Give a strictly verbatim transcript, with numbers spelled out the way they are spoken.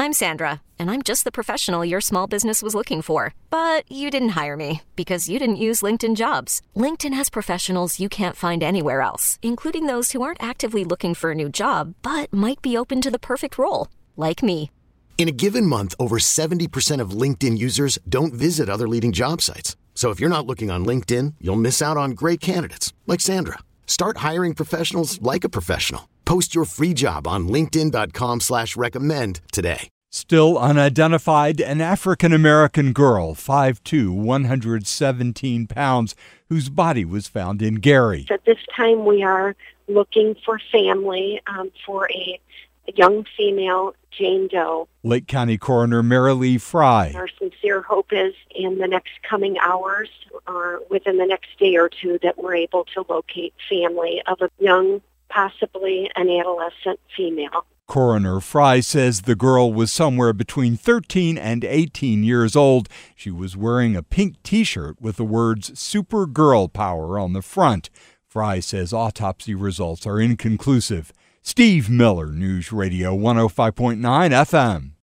I'm Sandra, and I'm just the professional your small business was looking for. But you didn't hire me because you didn't use LinkedIn Jobs. LinkedIn has professionals you can't find anywhere else, including those who aren't actively looking for a new job, but might be open to the perfect role, like me. In a given month, over seventy percent of LinkedIn users don't visit other leading job sites. So if you're not looking on LinkedIn, you'll miss out on great candidates like Sandra. Start hiring professionals like a professional. Post your free job on linkedin.com slash recommend today. Still unidentified, an African-American girl, five foot two, one hundred seventeen pounds, whose body was found in Gary. At this time, we are looking for family um, for a, a young female, Jane Doe. Lake County Coroner Marilee Fry. Our sincere hope is in the next coming hours or within the next day or two that we're able to locate family of a young, possibly an adolescent female. Coroner Fry says the girl was somewhere between thirteen and eighteen years old. She was wearing a pink T-shirt with the words Super Girl Power on the front. Fry says autopsy results are inconclusive. Steve Miller, News Radio one oh five point nine F M.